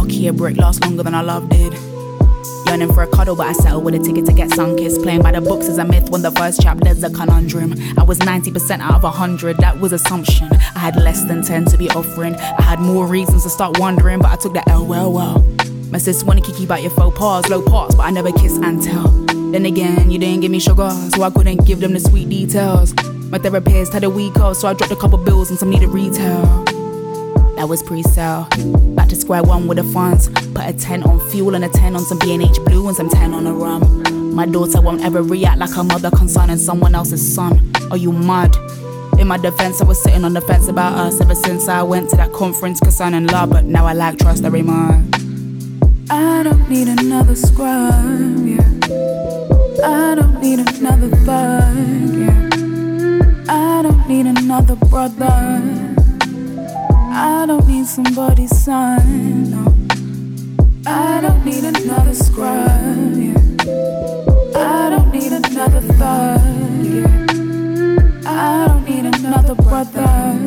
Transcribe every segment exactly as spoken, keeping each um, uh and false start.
Nokia brick lasts longer than our love did. Yearning for a cuddle, but I settled with a ticket to get sun-kissed. Playing by the books is a myth when the first chapter's a conundrum. I was ninety percent out of one hundred, that was assumption. I had less than ten to be offering. I had more reasons to start wondering, but I took that L well, well. My sis wanna kick you about your faux pas, low parts, but I never kiss and tell. Then again, you didn't give me sugar, so I couldn't give them the sweet details. My therapist had a week off, so I dropped a couple bills and some needed retail. That was pre-sale. Back to square one with the funds. Put a ten on fuel and a ten on some B and H Blue and some ten on a rum. My daughter won't ever react like her mother concerning someone else's son. Are you mad? In my defense, I was sitting on the fence about us ever since I went to that conference concerning love, but now I lack trust every month. I don't need another scrub, yeah. I don't need another thug, yeah. I don't need another brother. I don't need somebody's son, no. I don't need another scrub, yeah. I don't need another thug, yeah. I don't need another brother.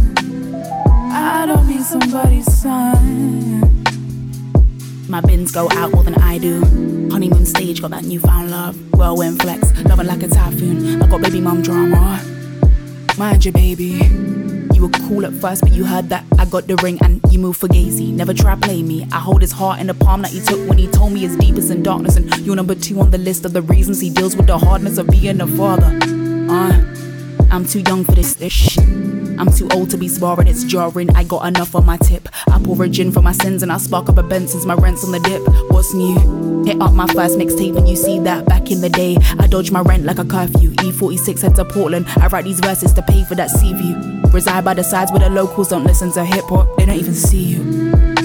I don't need somebody's son, yeah. My bins go out more than I do. Honeymoon stage, got that newfound love. Whirlwind flex, loving like a typhoon. I got baby mum drama. Mind you, baby. You were cool at first, but you heard that I got the ring and you moved for Gacy. Never try play me. I hold his heart in the palm that he took when he told me his deepest in darkness. And you're number two on the list of the reasons he deals with the hardness of being a father. Uh, I'm too young for this shit. I'm too old to be sparring, it's jarring. I got enough on my tip. I pour a gin for my sins and I spark up a Benz since my rent's on the dip. What's new? Hit up my first mixtape and you see that back in the day. I dodge my rent like a curfew. E forty-six head to Portland. I write these verses to pay for that sea view. Reside by the sides where the locals don't listen to hip hop. They don't even see you.